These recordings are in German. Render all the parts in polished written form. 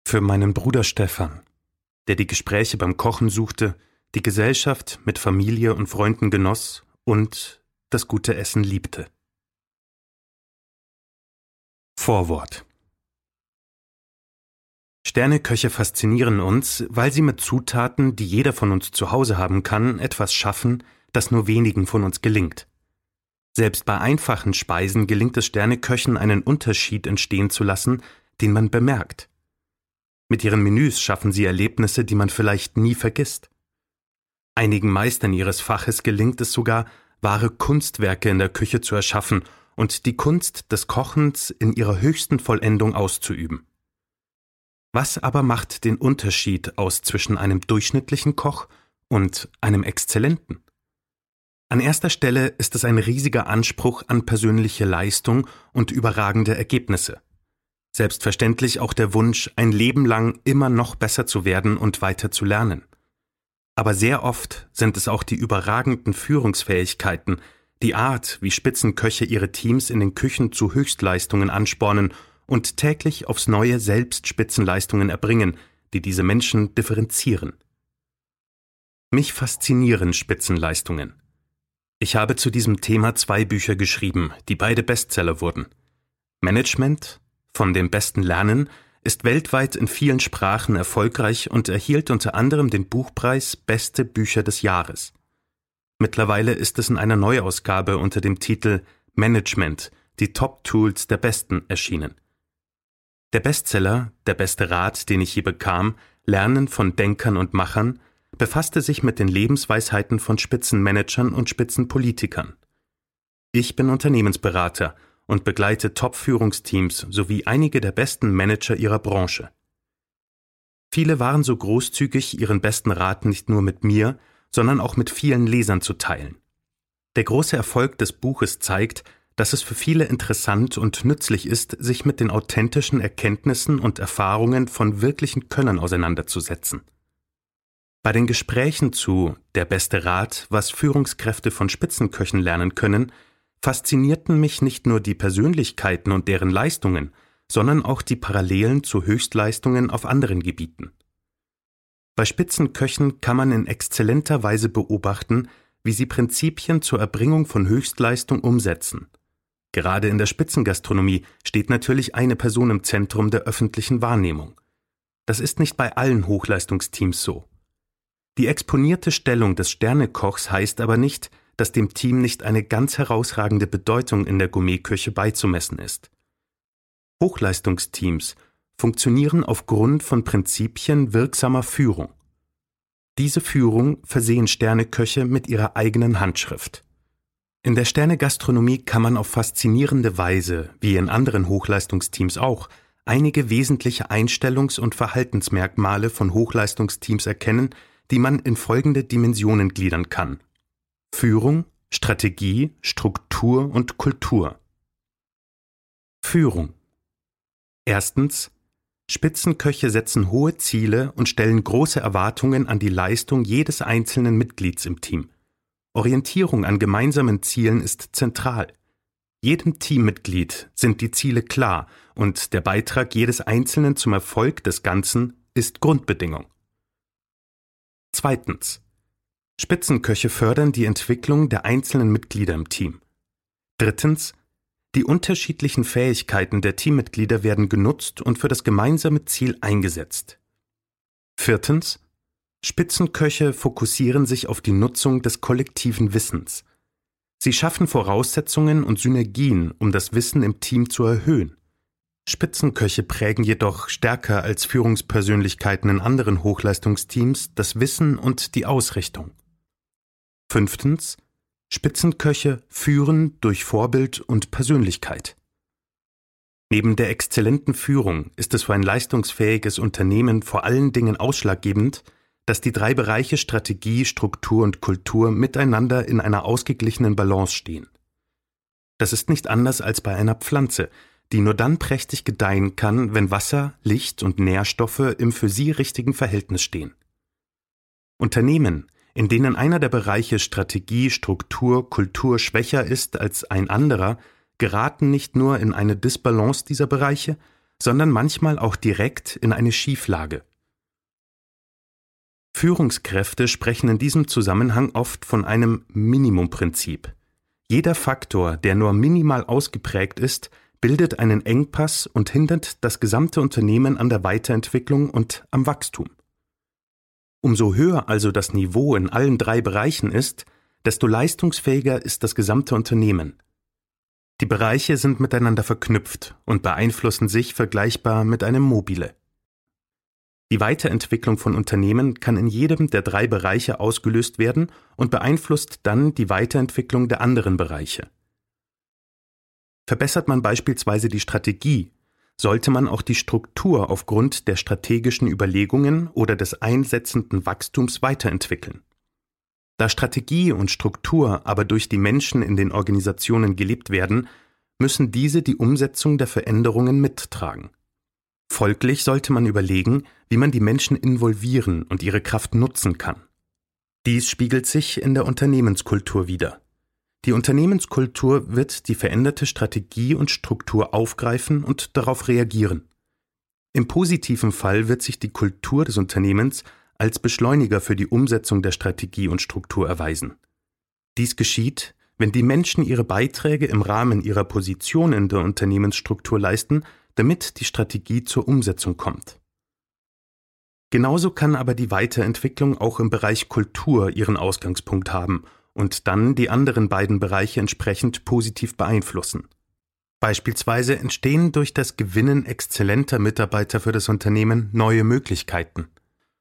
Für meinen Bruder Stefan, der die Gespräche beim Kochen suchte, die Gesellschaft mit Familie und Freunden genoss und das gute Essen liebte. Vorwort. Sterneköche faszinieren uns, weil sie mit Zutaten, die jeder von uns zu Hause haben kann, etwas schaffen, das nur wenigen von uns gelingt. Selbst bei einfachen Speisen gelingt es Sterneköchen, einen Unterschied entstehen zu lassen, den man bemerkt. Mit ihren Menüs schaffen sie Erlebnisse, die man vielleicht nie vergisst. Einigen Meistern ihres Faches gelingt es sogar, wahre Kunstwerke in der Küche zu erschaffen und die Kunst des Kochens in ihrer höchsten Vollendung auszuüben. Was aber macht den Unterschied aus zwischen einem durchschnittlichen Koch und einem Exzellenten? An erster Stelle ist es ein riesiger Anspruch an persönliche Leistung und überragende Ergebnisse. Selbstverständlich auch der Wunsch, ein Leben lang immer noch besser zu werden und weiter zu lernen. Aber sehr oft sind es auch die überragenden Führungsfähigkeiten, die Art, wie Spitzenköche ihre Teams in den Küchen zu Höchstleistungen anspornen und täglich aufs Neue selbst Spitzenleistungen erbringen, die diese Menschen differenzieren. Mich faszinieren Spitzenleistungen. Ich habe zu diesem Thema 2 Bücher geschrieben, die beide Bestseller wurden. Management von dem besten Lernen ist weltweit in vielen Sprachen erfolgreich und erhielt unter anderem den Buchpreis Beste Bücher des Jahres. Mittlerweile ist es in einer Neuausgabe unter dem Titel Management, die Top-Tools der Besten erschienen. Der Bestseller, der beste Rat, den ich je bekam, Lernen von Denkern und Machern, befasste sich mit den Lebensweisheiten von Spitzenmanagern und Spitzenpolitikern. Ich bin Unternehmensberater und begleite Top-Führungsteams sowie einige der besten Manager ihrer Branche. Viele waren so großzügig, ihren besten Rat nicht nur mit mir, sondern auch mit vielen Lesern zu teilen. Der große Erfolg des Buches zeigt, dass es für viele interessant und nützlich ist, sich mit den authentischen Erkenntnissen und Erfahrungen von wirklichen Könnern auseinanderzusetzen. Bei den Gesprächen zu Der beste Rat, was Führungskräfte von Spitzenköchen lernen können, faszinierten mich nicht nur die Persönlichkeiten und deren Leistungen, sondern auch die Parallelen zu Höchstleistungen auf anderen Gebieten. Bei Spitzenköchen kann man in exzellenter Weise beobachten, wie sie Prinzipien zur Erbringung von Höchstleistung umsetzen. Gerade in der Spitzengastronomie steht natürlich eine Person im Zentrum der öffentlichen Wahrnehmung. Das ist nicht bei allen Hochleistungsteams so. Die exponierte Stellung des Sternekochs heißt aber nicht, dass dem Team nicht eine ganz herausragende Bedeutung in der Gourmetküche beizumessen ist. Hochleistungsteams funktionieren aufgrund von Prinzipien wirksamer Führung. Diese Führung versehen Sterneköche mit ihrer eigenen Handschrift. In der Sternegastronomie kann man auf faszinierende Weise, wie in anderen Hochleistungsteams auch, einige wesentliche Einstellungs- und Verhaltensmerkmale von Hochleistungsteams erkennen, die man in folgende Dimensionen gliedern kann: Führung, Strategie, Struktur und Kultur. Führung. Erstens: Spitzenköche setzen hohe Ziele und stellen große Erwartungen an die Leistung jedes einzelnen Mitglieds im Team. Orientierung an gemeinsamen Zielen ist zentral. Jedem Teammitglied sind die Ziele klar und der Beitrag jedes Einzelnen zum Erfolg des Ganzen ist Grundbedingung. Zweitens: Spitzenköche fördern die Entwicklung der einzelnen Mitglieder im Team. Drittens: Die unterschiedlichen Fähigkeiten der Teammitglieder werden genutzt und für das gemeinsame Ziel eingesetzt. Viertens: Spitzenköche fokussieren sich auf die Nutzung des kollektiven Wissens. Sie schaffen Voraussetzungen und Synergien, um das Wissen im Team zu erhöhen. Spitzenköche prägen jedoch stärker als Führungspersönlichkeiten in anderen Hochleistungsteams das Wissen und die Ausrichtung. Fünftens: Spitzenköche führen durch Vorbild und Persönlichkeit. Neben der exzellenten Führung ist es für ein leistungsfähiges Unternehmen vor allen Dingen ausschlaggebend, dass die 3 Bereiche Strategie, Struktur und Kultur miteinander in einer ausgeglichenen Balance stehen. Das ist nicht anders als bei einer Pflanze, die nur dann prächtig gedeihen kann, wenn Wasser, Licht und Nährstoffe im für sie richtigen Verhältnis stehen. Unternehmen, in denen einer der Bereiche Strategie, Struktur, Kultur schwächer ist als ein anderer, geraten nicht nur in eine Disbalance dieser Bereiche, sondern manchmal auch direkt in eine Schieflage. Führungskräfte sprechen in diesem Zusammenhang oft von einem Minimumprinzip. Jeder Faktor, der nur minimal ausgeprägt ist, bildet einen Engpass und hindert das gesamte Unternehmen an der Weiterentwicklung und am Wachstum. Umso höher also das Niveau in allen 3 Bereichen ist, desto leistungsfähiger ist das gesamte Unternehmen. Die Bereiche sind miteinander verknüpft und beeinflussen sich vergleichbar mit einem Mobile. Die Weiterentwicklung von Unternehmen kann in jedem der 3 Bereiche ausgelöst werden und beeinflusst dann die Weiterentwicklung der anderen Bereiche. Verbessert man beispielsweise die Strategie, sollte man auch die Struktur aufgrund der strategischen Überlegungen oder des einsetzenden Wachstums weiterentwickeln. Da Strategie und Struktur aber durch die Menschen in den Organisationen gelebt werden, müssen diese die Umsetzung der Veränderungen mittragen. Folglich sollte man überlegen, wie man die Menschen involvieren und ihre Kraft nutzen kann. Dies spiegelt sich in der Unternehmenskultur wider. Die Unternehmenskultur wird die veränderte Strategie und Struktur aufgreifen und darauf reagieren. Im positiven Fall wird sich die Kultur des Unternehmens als Beschleuniger für die Umsetzung der Strategie und Struktur erweisen. Dies geschieht, wenn die Menschen ihre Beiträge im Rahmen ihrer Position in der Unternehmensstruktur leisten, damit die Strategie zur Umsetzung kommt. Genauso kann aber die Weiterentwicklung auch im Bereich Kultur ihren Ausgangspunkt haben und dann die anderen beiden Bereiche entsprechend positiv beeinflussen. Beispielsweise entstehen durch das Gewinnen exzellenter Mitarbeiter für das Unternehmen neue Möglichkeiten.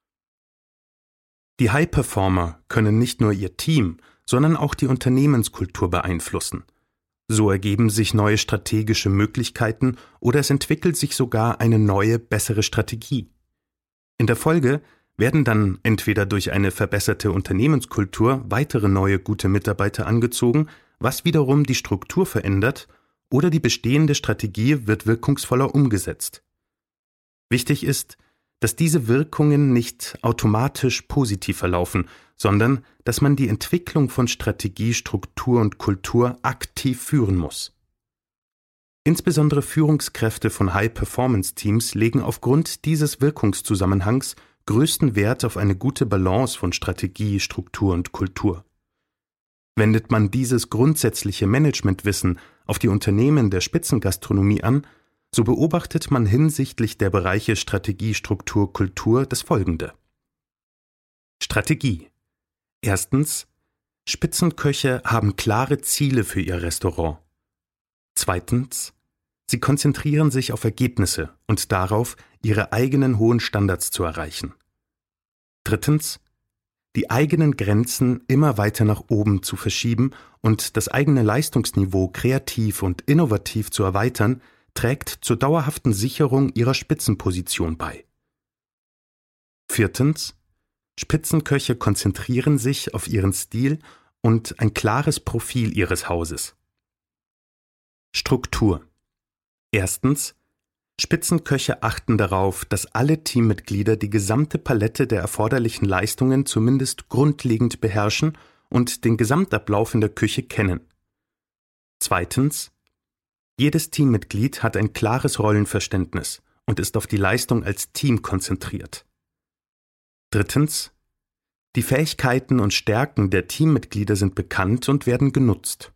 Die High-Performer können nicht nur ihr Team, sondern auch die Unternehmenskultur beeinflussen. So ergeben sich neue strategische Möglichkeiten oder es entwickelt sich sogar eine neue, bessere Strategie. In der Folge werden dann entweder durch eine verbesserte Unternehmenskultur weitere neue gute Mitarbeiter angezogen, was wiederum die Struktur verändert, oder die bestehende Strategie wird wirkungsvoller umgesetzt. Wichtig ist, dass diese Wirkungen nicht automatisch positiv verlaufen, sondern dass man die Entwicklung von Strategie, Struktur und Kultur aktiv führen muss. Insbesondere Führungskräfte von High-Performance-Teams legen aufgrund dieses Wirkungszusammenhangs größten Wert auf eine gute Balance von Strategie, Struktur und Kultur. Wendet man dieses grundsätzliche Managementwissen auf die Unternehmen der Spitzengastronomie an, so beobachtet man hinsichtlich der Bereiche Strategie, Struktur, Kultur das Folgende. Strategie. Erstens, Spitzenköche haben klare Ziele für ihr Restaurant. Zweitens, sie konzentrieren sich auf Ergebnisse und darauf, ihre eigenen hohen Standards zu erreichen. Drittens, die eigenen Grenzen immer weiter nach oben zu verschieben und das eigene Leistungsniveau kreativ und innovativ zu erweitern, trägt zur dauerhaften Sicherung ihrer Spitzenposition bei. Viertens, Spitzenköche konzentrieren sich auf ihren Stil und ein klares Profil ihres Hauses. Struktur. Erstens, Spitzenköche achten darauf, dass alle Teammitglieder die gesamte Palette der erforderlichen Leistungen zumindest grundlegend beherrschen und den Gesamtablauf in der Küche kennen. Zweitens, jedes Teammitglied hat ein klares Rollenverständnis und ist auf die Leistung als Team konzentriert. Drittens, die Fähigkeiten und Stärken der Teammitglieder sind bekannt und werden genutzt.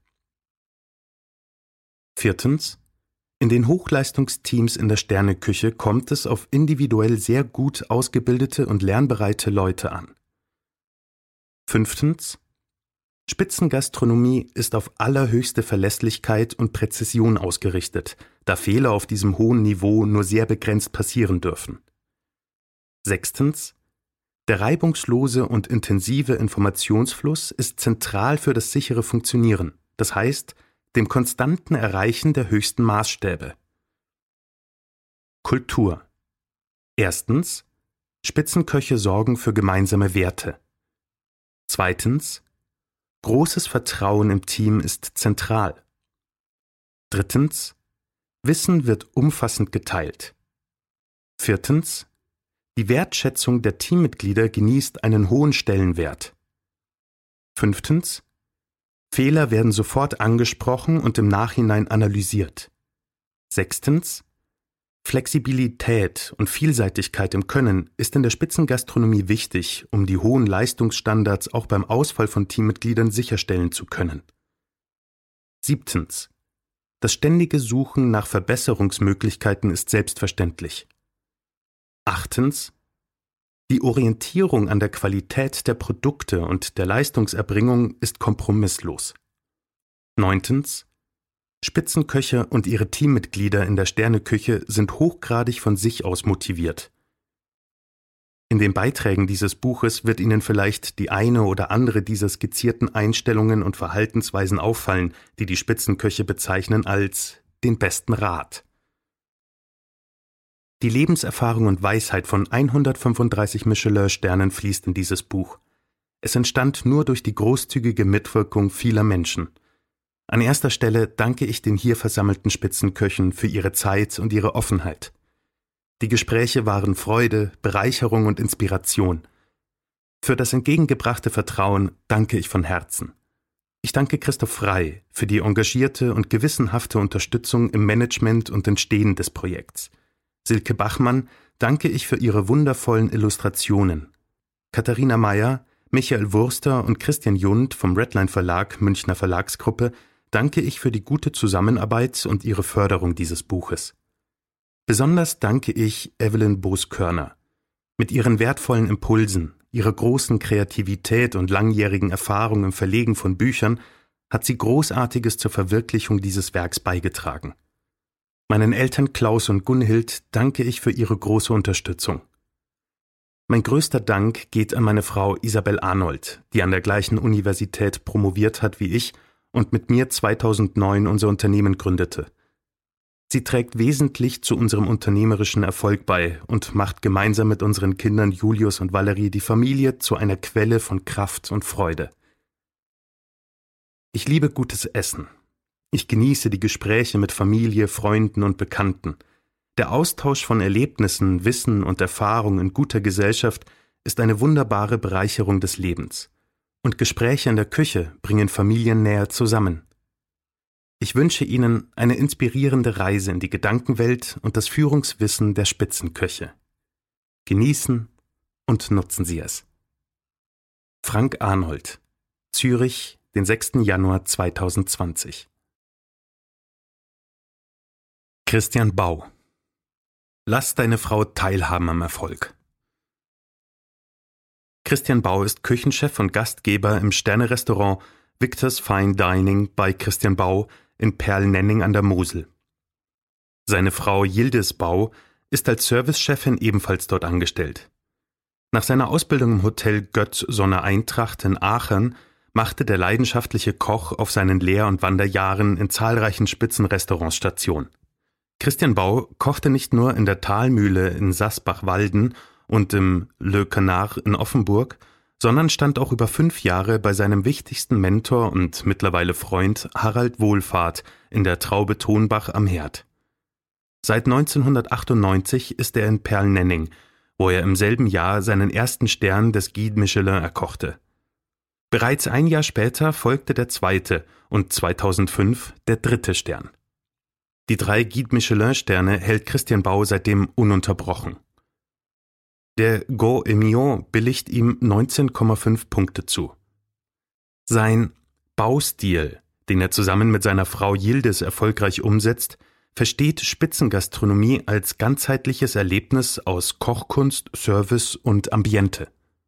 Viertens, in den Hochleistungsteams in der Sterneküche kommt es auf individuell sehr gut ausgebildete und lernbereite Leute an. Fünftens, Spitzengastronomie ist auf allerhöchste Verlässlichkeit und Präzision ausgerichtet, da Fehler auf diesem hohen Niveau nur sehr begrenzt passieren dürfen. Sechstens, der reibungslose und intensive Informationsfluss ist zentral für das sichere Funktionieren, das heißt, dem konstanten Erreichen der höchsten Maßstäbe. Kultur. Erstens, Spitzenköche sorgen für gemeinsame Werte. Zweitens, großes Vertrauen im Team ist zentral. Drittens, Wissen wird umfassend geteilt. Viertens, die Wertschätzung der Teammitglieder genießt einen hohen Stellenwert. Fünftens, Fehler werden sofort angesprochen und im Nachhinein analysiert. Sechstens, Flexibilität und Vielseitigkeit im Können ist in der Spitzengastronomie wichtig, um die hohen Leistungsstandards auch beim Ausfall von Teammitgliedern sicherstellen zu können. 7. Das ständige Suchen nach Verbesserungsmöglichkeiten ist selbstverständlich. 8. Die Orientierung an der Qualität der Produkte und der Leistungserbringung ist kompromisslos. 9. Spitzenköche und ihre Teammitglieder in der Sterneküche sind hochgradig von sich aus motiviert. In den Beiträgen dieses Buches wird Ihnen vielleicht die eine oder andere dieser skizzierten Einstellungen und Verhaltensweisen auffallen, die die Spitzenköche bezeichnen als den besten Rat. Die Lebenserfahrung und Weisheit von 135 Michelin-Sternen fließt in dieses Buch. Es entstand nur durch die großzügige Mitwirkung vieler Menschen. An erster Stelle danke ich den hier versammelten Spitzenköchen für ihre Zeit und ihre Offenheit. Die Gespräche waren Freude, Bereicherung und Inspiration. Für das entgegengebrachte Vertrauen danke ich von Herzen. Ich danke Christoph Frey für die engagierte und gewissenhafte Unterstützung im Management und Entstehen des Projekts. Silke Bachmann danke ich für ihre wundervollen Illustrationen. Katharina Meyer, Michael Wurster und Christian Jund vom Redline Verlag Münchner Verlagsgruppe danke ich für die gute Zusammenarbeit und ihre Förderung dieses Buches. Besonders danke ich Evelyn Boos-Körner. Mit ihren wertvollen Impulsen, ihrer großen Kreativität und langjährigen Erfahrung im Verlegen von Büchern hat sie Großartiges zur Verwirklichung dieses Werks beigetragen. Meinen Eltern Klaus und Gunhild danke ich für ihre große Unterstützung. Mein größter Dank geht an meine Frau Isabel Arnold, die an der gleichen Universität promoviert hat wie ich und mit mir 2009 unser Unternehmen gründete. Sie trägt wesentlich zu unserem unternehmerischen Erfolg bei und macht gemeinsam mit unseren Kindern Julius und Valerie die Familie zu einer Quelle von Kraft und Freude. Ich liebe gutes Essen. Ich genieße die Gespräche mit Familie, Freunden und Bekannten. Der Austausch von Erlebnissen, Wissen und Erfahrung in guter Gesellschaft ist eine wunderbare Bereicherung des Lebens. Und Gespräche in der Küche bringen Familien näher zusammen. Ich wünsche Ihnen eine inspirierende Reise in die Gedankenwelt und das Führungswissen der Spitzenköche. Genießen und nutzen Sie es. Frank Arnold, Zürich, den 6. Januar 2020. Christian Bau. Lass deine Frau teilhaben am Erfolg. Christian Bau ist Küchenchef und Gastgeber im Sterne-Restaurant Victor's Fine Dining bei Christian Bau in Perlnenning an der Mosel. Seine Frau Yildiz Bau ist als Servicechefin ebenfalls dort angestellt. Nach seiner Ausbildung im Hotel Götz Sonne Eintracht in Aachen machte der leidenschaftliche Koch auf seinen Lehr- und Wanderjahren in zahlreichen Spitzenrestaurants Station. Christian Bau kochte nicht nur in der Talmühle in Sasbach-Walden und im Le Canard in Offenburg, sondern stand auch über 5 Jahre bei seinem wichtigsten Mentor und mittlerweile Freund Harald Wohlfahrt in der Traube Tonbach am Herd. Seit 1998 ist er in Perlnenning, wo er im selben Jahr seinen ersten Stern des Guide Michelin erkochte. Bereits ein Jahr später folgte der 2. und 2005 der 3. Stern. Die 3 Guide Michelin-Sterne hält Christian Bau seitdem ununterbrochen. Der Go Emillon billigt ihm 19,5 Punkte zu. Sein Baustil, den er zusammen mit seiner Frau Yildiz erfolgreich umsetzt, versteht Spitzengastronomie als ganzheitliches Erlebnis aus Kochkunst, Service und Ambiente.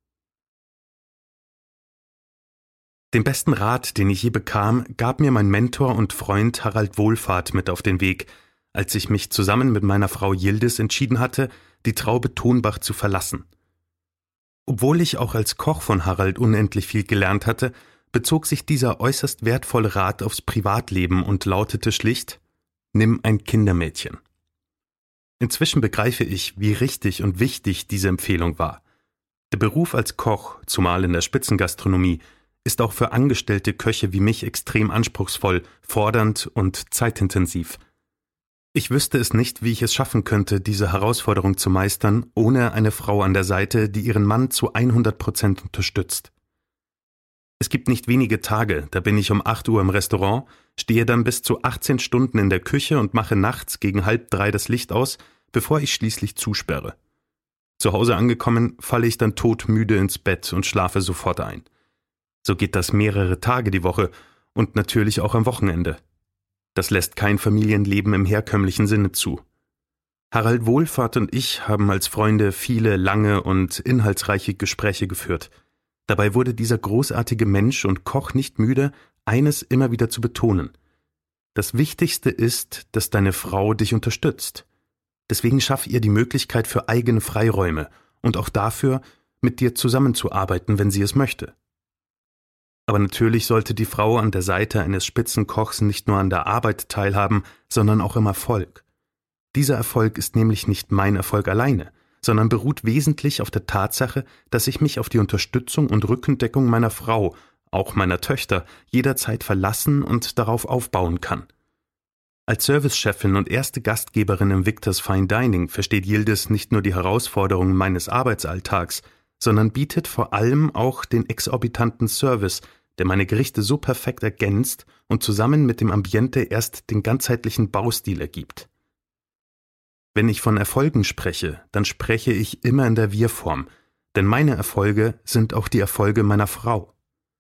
Den besten Rat, den ich je bekam, gab mir mein Mentor und Freund Harald Wohlfahrt mit auf den Weg, als ich mich zusammen mit meiner Frau Yildiz entschieden hatte, die Traube Tonbach zu verlassen. Obwohl ich auch als Koch von Harald unendlich viel gelernt hatte, bezog sich dieser äußerst wertvolle Rat aufs Privatleben und lautete schlicht: Nimm ein Kindermädchen. Inzwischen begreife ich, wie richtig und wichtig diese Empfehlung war. Der Beruf als Koch, zumal in der Spitzengastronomie, ist auch für angestellte Köche wie mich extrem anspruchsvoll, fordernd und zeitintensiv. Ich wüsste es nicht, wie ich es schaffen könnte, diese Herausforderung zu meistern, ohne eine Frau an der Seite, die ihren Mann zu 100% unterstützt. Es gibt nicht wenige Tage, da bin ich um 8 Uhr im Restaurant, stehe dann bis zu 18 Stunden in der Küche und mache nachts gegen 2:30 das Licht aus, bevor ich schließlich zusperre. Zu Hause angekommen, falle ich dann todmüde ins Bett und schlafe sofort ein. So geht das mehrere Tage die Woche und natürlich auch am Wochenende. Das lässt kein Familienleben im herkömmlichen Sinne zu. Harald Wohlfahrt und ich haben als Freunde viele lange und inhaltsreiche Gespräche geführt. Dabei wurde dieser großartige Mensch und Koch nicht müde, eines immer wieder zu betonen. Das Wichtigste ist, dass deine Frau dich unterstützt. Deswegen schaff ihr die Möglichkeit für eigene Freiräume und auch dafür, mit dir zusammenzuarbeiten, wenn sie es möchte. Aber natürlich sollte die Frau an der Seite eines Spitzenkochs nicht nur an der Arbeit teilhaben, sondern auch im Erfolg. Dieser Erfolg ist nämlich nicht mein Erfolg alleine, sondern beruht wesentlich auf der Tatsache, dass ich mich auf die Unterstützung und Rückendeckung meiner Frau, auch meiner Töchter, jederzeit verlassen und darauf aufbauen kann. Als Servicechefin und erste Gastgeberin im Victor's Fine Dining versteht Yildiz nicht nur die Herausforderungen meines Arbeitsalltags, sondern bietet vor allem auch den exorbitanten Service, der meine Gerichte so perfekt ergänzt und zusammen mit dem Ambiente erst den ganzheitlichen Baustil ergibt. Wenn ich von Erfolgen spreche, dann spreche ich immer in der Wir-Form, denn meine Erfolge sind auch die Erfolge meiner Frau.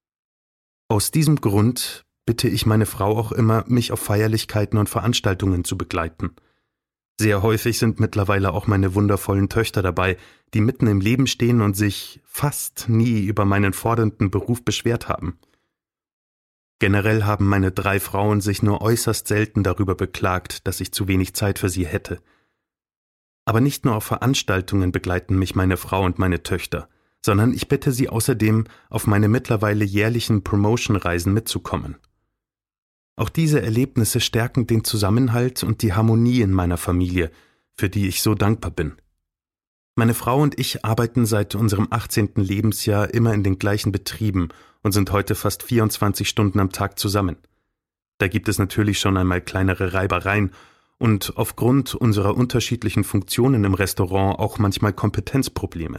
Aus diesem Grund bitte ich meine Frau auch immer, mich auf Feierlichkeiten und Veranstaltungen zu begleiten. Sehr häufig sind mittlerweile auch meine wundervollen Töchter dabei, die mitten im Leben stehen und sich fast nie über meinen fordernden Beruf beschwert haben. Generell haben meine 3 Frauen sich nur äußerst selten darüber beklagt, dass ich zu wenig Zeit für sie hätte. Aber nicht nur auf Veranstaltungen begleiten mich meine Frau und meine Töchter, sondern ich bitte sie außerdem, auf meine mittlerweile jährlichen Promotion-Reisen mitzukommen. Auch diese Erlebnisse stärken den Zusammenhalt und die Harmonie in meiner Familie, für die ich so dankbar bin. Meine Frau und ich arbeiten seit unserem 18. Lebensjahr immer in den gleichen Betrieben und sind heute fast 24 Stunden am Tag zusammen. Da gibt es natürlich schon einmal kleinere Reibereien und aufgrund unserer unterschiedlichen Funktionen im Restaurant auch manchmal Kompetenzprobleme.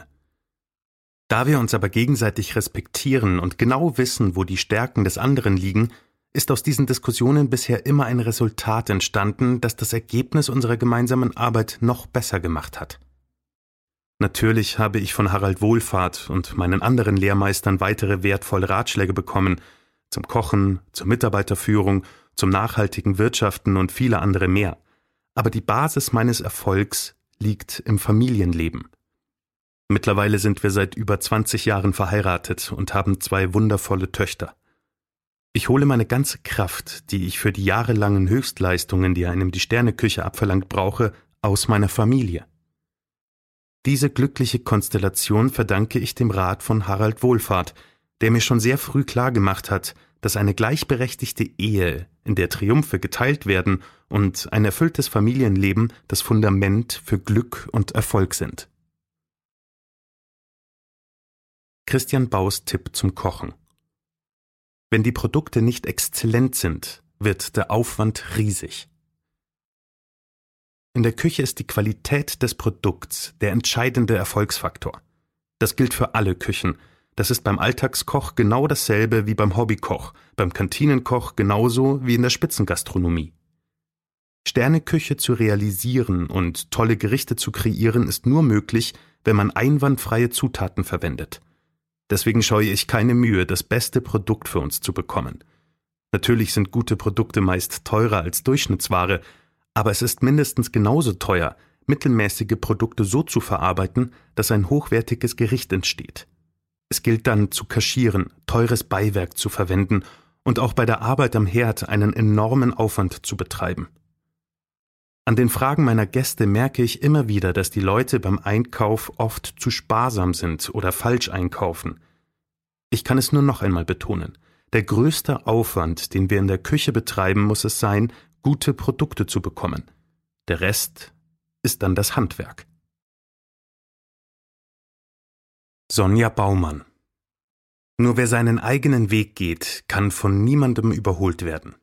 Da wir uns aber gegenseitig respektieren und genau wissen, wo die Stärken des anderen liegen, ist aus diesen Diskussionen bisher immer ein Resultat entstanden, das das Ergebnis unserer gemeinsamen Arbeit noch besser gemacht hat. Natürlich habe ich von Harald Wohlfahrt und meinen anderen Lehrmeistern weitere wertvolle Ratschläge bekommen, zum Kochen, zur Mitarbeiterführung, zum nachhaltigen Wirtschaften und viele andere mehr. Aber die Basis meines Erfolgs liegt im Familienleben. Mittlerweile sind wir seit über 20 Jahren verheiratet und haben 2 wundervolle Töchter. Ich hole meine ganze Kraft, die ich für die jahrelangen Höchstleistungen, die einem die Sterneküche abverlangt, brauche, aus meiner Familie. Diese glückliche Konstellation verdanke ich dem Rat von Harald Wohlfahrt, der mir schon sehr früh klargemacht hat, dass eine gleichberechtigte Ehe, in der Triumphe geteilt werden, und ein erfülltes Familienleben das Fundament für Glück und Erfolg sind. Christian Baus Tipp zum Kochen: Wenn die Produkte nicht exzellent sind, wird der Aufwand riesig. In der Küche ist die Qualität des Produkts der entscheidende Erfolgsfaktor. Das gilt für alle Küchen. Das ist beim Alltagskoch genau dasselbe wie beim Hobbykoch, beim Kantinenkoch genauso wie in der Spitzengastronomie. Sterneküche zu realisieren und tolle Gerichte zu kreieren ist nur möglich, wenn man einwandfreie Zutaten verwendet. Deswegen scheue ich keine Mühe, das beste Produkt für uns zu bekommen. Natürlich sind gute Produkte meist teurer als Durchschnittsware, aber es ist mindestens genauso teuer, mittelmäßige Produkte so zu verarbeiten, dass ein hochwertiges Gericht entsteht. Es gilt dann zu kaschieren, teures Beiwerk zu verwenden und auch bei der Arbeit am Herd einen enormen Aufwand zu betreiben. An den Fragen meiner Gäste merke ich immer wieder, dass die Leute beim Einkauf oft zu sparsam sind oder falsch einkaufen. Ich kann es nur noch einmal betonen: Der größte Aufwand, den wir in der Küche betreiben, muss es sein, gute Produkte zu bekommen. Der Rest ist dann das Handwerk. Sonja Baumann: Nur wer seinen eigenen Weg geht, kann von niemandem überholt werden.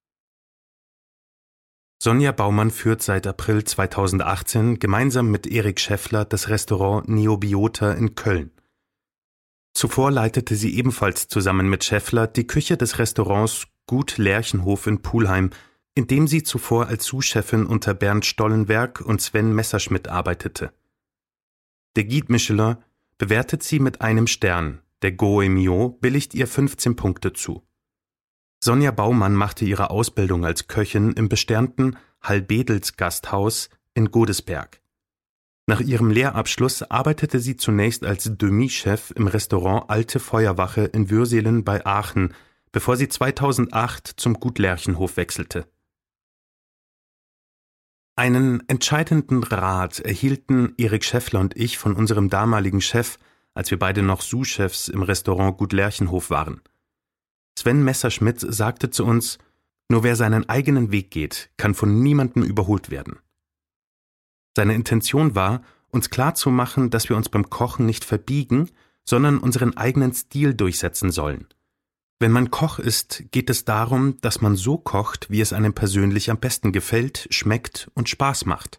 Sonja Baumann führt seit April 2018 gemeinsam mit Erik Schäffler das Restaurant Neobiota in Köln. Zuvor leitete sie ebenfalls zusammen mit Schäffler die Küche des Restaurants Gut Lerchenhof in Pulheim, in dem sie zuvor als Sous-Chefin unter Bernd Stollenberg und Sven Messerschmidt arbeitete. Der Guide Michelin bewertet sie mit 1 Stern, der Goemio billigt ihr 15 Punkte zu. Sonja Baumann machte ihre Ausbildung als Köchin im besternten Hallbedels Gasthaus in Godesberg. Nach ihrem Lehrabschluss arbeitete sie zunächst als Demi-Chef im Restaurant Alte Feuerwache in Würselen bei Aachen, bevor sie 2008 zum Gut Lerchenhof wechselte. Einen entscheidenden Rat erhielten Erik Schäffler und ich von unserem damaligen Chef, als wir beide noch Sous-Chefs im Restaurant Gut Lerchenhof waren. Sven Messerschmidt sagte zu uns: Nur wer seinen eigenen Weg geht, kann von niemandem überholt werden. Seine Intention war, uns klarzumachen, dass wir uns beim Kochen nicht verbiegen, sondern unseren eigenen Stil durchsetzen sollen. Wenn man Koch ist, geht es darum, dass man so kocht, wie es einem persönlich am besten gefällt, schmeckt und Spaß macht.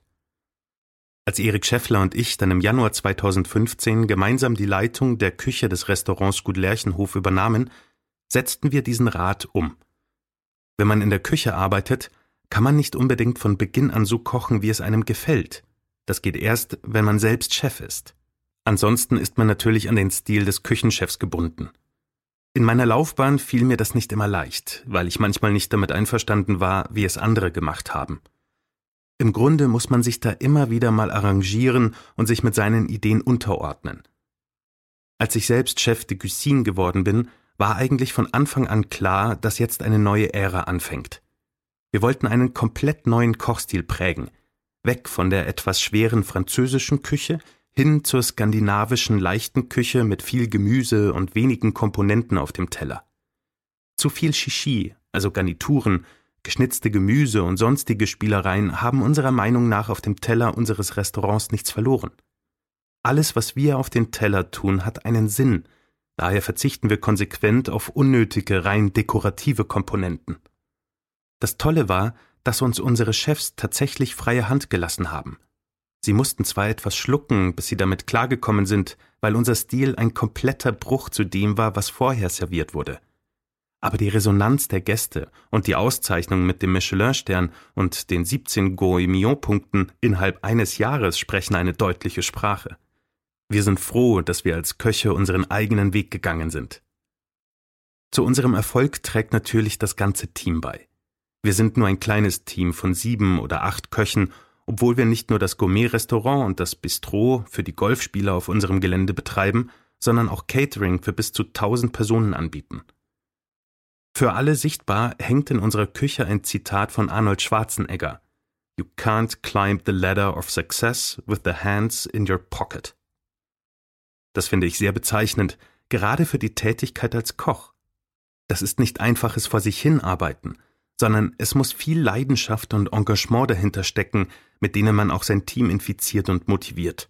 Als Erik Schäffler und ich dann im Januar 2015 gemeinsam die Leitung der Küche des Restaurants Gut Lerchenhof übernahmen, setzten wir diesen Rat um. Wenn man in der Küche arbeitet, kann man nicht unbedingt von Beginn an so kochen, wie es einem gefällt. Das geht erst, wenn man selbst Chef ist. Ansonsten ist man natürlich an den Stil des Küchenchefs gebunden. In meiner Laufbahn fiel mir das nicht immer leicht, weil ich manchmal nicht damit einverstanden war, wie es andere gemacht haben. Im Grunde muss man sich da immer wieder mal arrangieren und sich mit seinen Ideen unterordnen. Als ich selbst Chef de Cuisine geworden bin, war eigentlich von Anfang an klar, dass jetzt eine neue Ära anfängt. Wir wollten einen komplett neuen Kochstil prägen, weg von der etwas schweren französischen Küche hin zur skandinavischen leichten Küche mit viel Gemüse und wenigen Komponenten auf dem Teller. Zu viel Shishi, also Garnituren, geschnitzte Gemüse und sonstige Spielereien haben unserer Meinung nach auf dem Teller unseres Restaurants nichts verloren. Alles, was wir auf den Teller tun, hat einen Sinn, daher verzichten wir konsequent auf unnötige, rein dekorative Komponenten. Das Tolle war, dass uns unsere Chefs tatsächlich freie Hand gelassen haben. Sie mussten zwar etwas schlucken, bis sie damit klargekommen sind, weil unser Stil ein kompletter Bruch zu dem war, was vorher serviert wurde. Aber die Resonanz der Gäste und die Auszeichnung mit dem Michelin-Stern und den 17 Goemio-Punkten innerhalb eines Jahres sprechen eine deutliche Sprache. Wir sind froh, dass wir als Köche unseren eigenen Weg gegangen sind. Zu unserem Erfolg trägt natürlich das ganze Team bei. Wir sind nur ein kleines Team von 7 oder 8 Köchen, obwohl wir nicht nur das Gourmet-Restaurant und das Bistro für die Golfspieler auf unserem Gelände betreiben, sondern auch Catering für bis zu 1000 Personen anbieten. Für alle sichtbar hängt in unserer Küche ein Zitat von Arnold Schwarzenegger: You can't climb the ladder of success with the hands in your pocket. Das finde ich sehr bezeichnend, gerade für die Tätigkeit als Koch. Das ist nicht einfaches vor sich hinarbeiten, sondern es muss viel Leidenschaft und Engagement dahinter stecken, mit denen man auch sein Team infiziert und motiviert.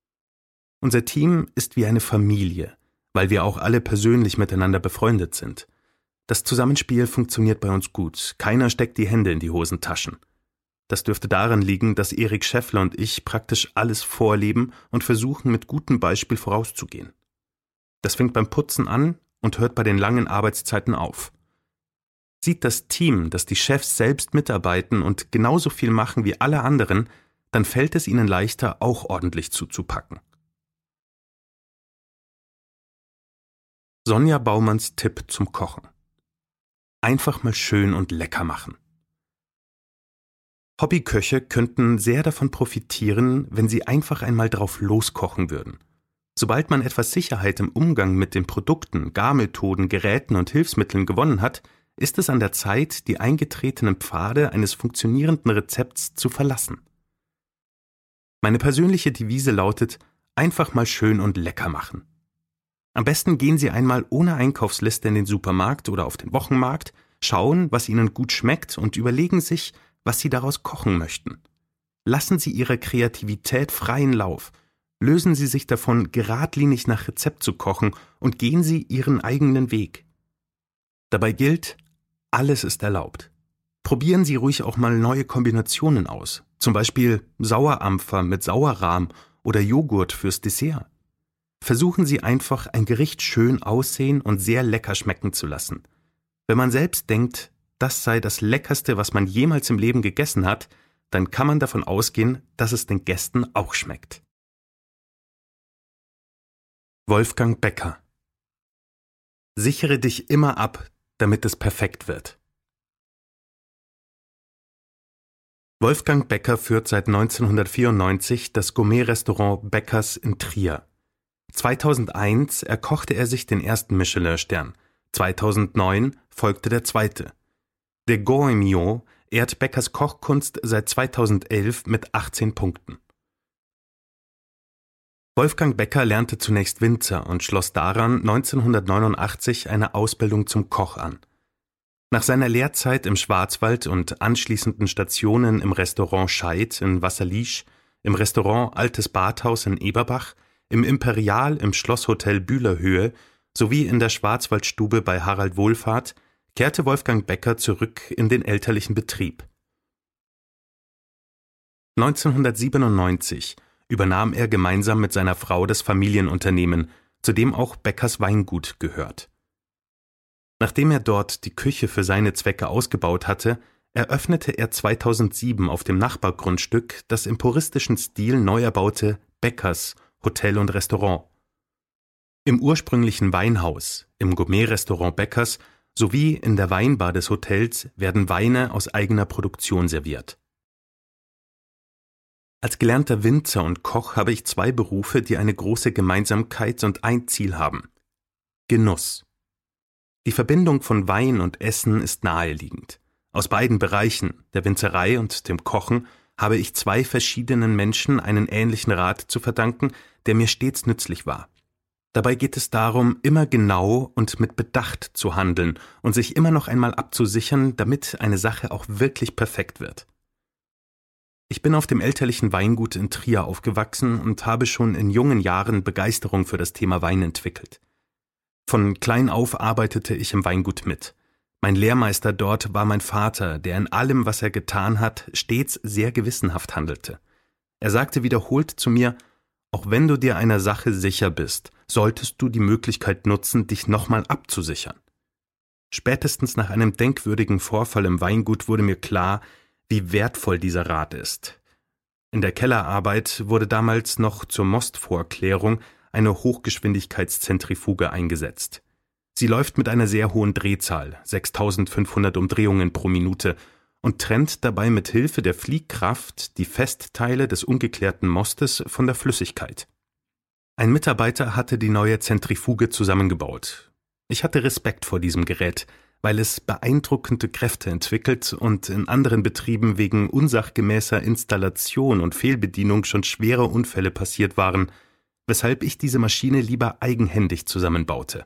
Unser Team ist wie eine Familie, weil wir auch alle persönlich miteinander befreundet sind. Das Zusammenspiel funktioniert bei uns gut, keiner steckt die Hände in die Hosentaschen. Das dürfte daran liegen, dass Erik Schäffler und ich praktisch alles vorleben und versuchen, mit gutem Beispiel vorauszugehen. Das fängt beim Putzen an und hört bei den langen Arbeitszeiten auf. Sieht das Team, dass die Chefs selbst mitarbeiten und genauso viel machen wie alle anderen, dann fällt es ihnen leichter, auch ordentlich zuzupacken. Sonja Baumanns Tipp zum Kochen: Einfach mal schön und lecker machen. Hobbyköche könnten sehr davon profitieren, wenn sie einfach einmal drauf loskochen würden. Sobald man etwas Sicherheit im Umgang mit den Produkten, Garmethoden, Geräten und Hilfsmitteln gewonnen hat, ist es an der Zeit, die eingetretenen Pfade eines funktionierenden Rezepts zu verlassen. Meine persönliche Devise lautet: einfach mal schön und lecker machen. Am besten gehen Sie einmal ohne Einkaufsliste in den Supermarkt oder auf den Wochenmarkt, schauen, was Ihnen gut schmeckt und überlegen sich, was Sie daraus kochen möchten. Lassen Sie Ihrer Kreativität freien Lauf. Lösen Sie sich davon, geradlinig nach Rezept zu kochen und gehen Sie Ihren eigenen Weg. Dabei gilt: alles ist erlaubt. Probieren Sie ruhig auch mal neue Kombinationen aus, zum Beispiel Sauerampfer mit Sauerrahm oder Joghurt fürs Dessert. Versuchen Sie einfach, ein Gericht schön aussehen und sehr lecker schmecken zu lassen. Wenn man selbst denkt, das sei das Leckerste, was man jemals im Leben gegessen hat, dann kann man davon ausgehen, dass es den Gästen auch schmeckt. Wolfgang Becker: Sichere dich immer ab, damit es perfekt wird. Wolfgang Becker führt seit 1994 das Gourmet-Restaurant Beckers in Trier. 2001 erkochte er sich den ersten Michelin-Stern, 2009 folgte der zweite. Der Gourmillon ehrt Beckers Kochkunst seit 2011 mit 18 Punkten. Wolfgang Becker lernte zunächst Winzer und schloss daran 1989 eine Ausbildung zum Koch an. Nach seiner Lehrzeit im Schwarzwald und anschließenden Stationen im Restaurant Scheid in Wasserliesch, im Restaurant Altes Badhaus in Eberbach, im Imperial im Schlosshotel Bühlerhöhe sowie in der Schwarzwaldstube bei Harald Wohlfahrt kehrte Wolfgang Becker zurück in den elterlichen Betrieb. 1997 übernahm er gemeinsam mit seiner Frau das Familienunternehmen, zu dem auch Beckers Weingut gehört. Nachdem er dort die Küche für seine Zwecke ausgebaut hatte, eröffnete er 2007 auf dem Nachbargrundstück das im puristischen Stil neu erbaute Beckers Hotel und Restaurant. Im ursprünglichen Weinhaus, im Gourmet-Restaurant Beckers sowie in der Weinbar des Hotels werden Weine aus eigener Produktion serviert. Als gelernter Winzer und Koch habe ich zwei Berufe, die eine große Gemeinsamkeit und ein Ziel haben: Genuss. Die Verbindung von Wein und Essen ist naheliegend. Aus beiden Bereichen, der Winzerei und dem Kochen, habe ich zwei verschiedenen Menschen einen ähnlichen Rat zu verdanken, der mir stets nützlich war. Dabei geht es darum, immer genau und mit Bedacht zu handeln und sich immer noch einmal abzusichern, damit eine Sache auch wirklich perfekt wird. Ich bin auf dem elterlichen Weingut in Trier aufgewachsen und habe schon in jungen Jahren Begeisterung für das Thema Wein entwickelt. Von klein auf arbeitete ich im Weingut mit. Mein Lehrmeister dort war mein Vater, der in allem, was er getan hat, stets sehr gewissenhaft handelte. Er sagte wiederholt zu mir: Auch wenn du dir einer Sache sicher bist, solltest du die Möglichkeit nutzen, dich nochmal abzusichern. Spätestens nach einem denkwürdigen Vorfall im Weingut wurde mir klar, wie wertvoll dieser Rat ist. In der Kellerarbeit wurde damals noch zur Mostvorklärung eine Hochgeschwindigkeitszentrifuge eingesetzt. Sie läuft mit einer sehr hohen Drehzahl, 6500 Umdrehungen pro Minute, und trennt dabei mit Hilfe der Fliehkraft die Festteile des ungeklärten Mostes von der Flüssigkeit. Ein Mitarbeiter hatte die neue Zentrifuge zusammengebaut. Ich hatte Respekt vor diesem Gerät, weil es beeindruckende Kräfte entwickelt und in anderen Betrieben wegen unsachgemäßer Installation und Fehlbedienung schon schwere Unfälle passiert waren, weshalb ich diese Maschine lieber eigenhändig zusammenbaute.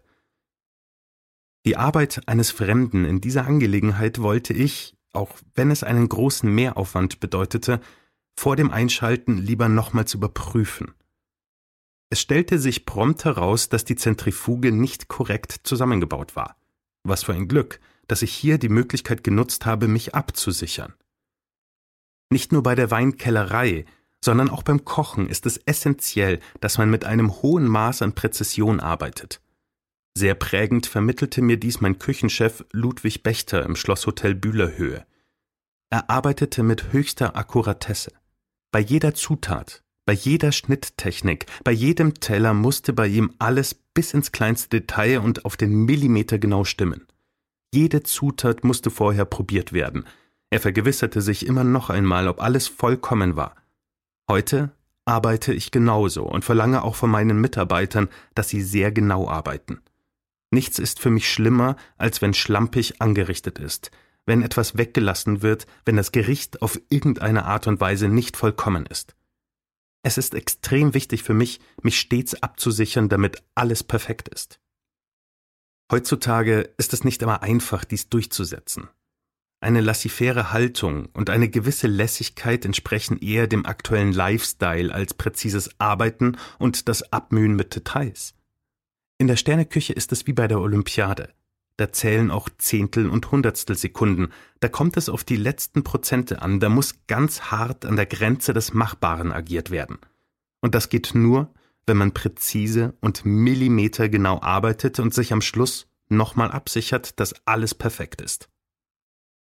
Die Arbeit eines Fremden in dieser Angelegenheit wollte ich, auch wenn es einen großen Mehraufwand bedeutete, vor dem Einschalten lieber nochmals überprüfen. Es stellte sich prompt heraus, dass die Zentrifuge nicht korrekt zusammengebaut war. Was für ein Glück, dass ich hier die Möglichkeit genutzt habe, mich abzusichern. Nicht nur bei der Weinkellerei, sondern auch beim Kochen ist es essentiell, dass man mit einem hohen Maß an Präzision arbeitet. Sehr prägend vermittelte mir dies mein Küchenchef Ludwig Bechter im Schlosshotel Bühlerhöhe. Er arbeitete mit höchster Akkuratesse. Bei jeder Zutat, bei jeder Schnitttechnik, bei jedem Teller musste bei ihm alles bis ins kleinste Detail und auf den Millimeter genau stimmen. Jede Zutat musste vorher probiert werden. Er vergewisserte sich immer noch einmal, ob alles vollkommen war. Heute arbeite ich genauso und verlange auch von meinen Mitarbeitern, dass sie sehr genau arbeiten. Nichts ist für mich schlimmer, als wenn schlampig angerichtet ist, wenn etwas weggelassen wird, wenn das Gericht auf irgendeine Art und Weise nicht vollkommen ist. Es ist extrem wichtig für mich, mich stets abzusichern, damit alles perfekt ist. Heutzutage ist es nicht immer einfach, dies durchzusetzen. Eine laissez-faire Haltung und eine gewisse Lässigkeit entsprechen eher dem aktuellen Lifestyle als präzises Arbeiten und das Abmühen mit Details. In der Sterneküche ist es wie bei der Olympiade. Da zählen auch Zehntel- und Hundertstelsekunden. Da kommt es auf die letzten Prozente an. Da muss ganz hart an der Grenze des Machbaren agiert werden. Und das geht nur, wenn man präzise und millimetergenau arbeitet und sich am Schluss nochmal absichert, dass alles perfekt ist.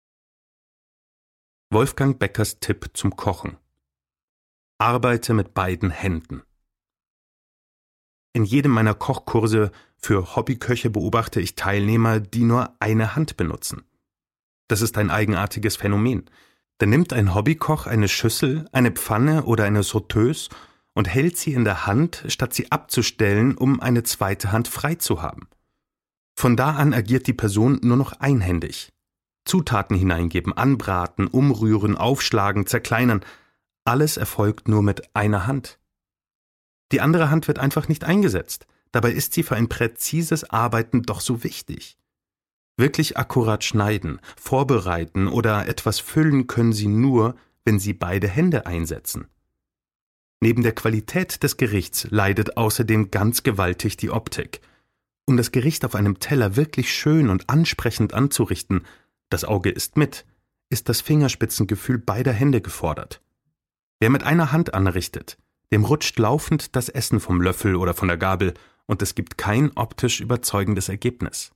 Wolfgang Beckers Tipp zum Kochen. Arbeite mit beiden Händen. In jedem meiner Kochkurse für Hobbyköche beobachte ich Teilnehmer, die nur eine Hand benutzen. Das ist ein eigenartiges Phänomen. Da nimmt ein Hobbykoch eine Schüssel, eine Pfanne oder eine Sauteuse und hält sie in der Hand, statt sie abzustellen, um eine zweite Hand frei zu haben. Von da an agiert die Person nur noch einhändig. Zutaten hineingeben, anbraten, umrühren, aufschlagen, zerkleinern, alles erfolgt nur mit einer Hand. Die andere Hand wird einfach nicht eingesetzt. Dabei ist sie für ein präzises Arbeiten doch so wichtig. Wirklich akkurat schneiden, vorbereiten oder etwas füllen können Sie nur, wenn Sie beide Hände einsetzen. Neben der Qualität des Gerichts leidet außerdem ganz gewaltig die Optik. Um das Gericht auf einem Teller wirklich schön und ansprechend anzurichten, das Auge isst mit, ist das Fingerspitzengefühl beider Hände gefordert. Wer mit einer Hand anrichtet, dem rutscht laufend das Essen vom Löffel oder von der Gabel und es gibt kein optisch überzeugendes Ergebnis.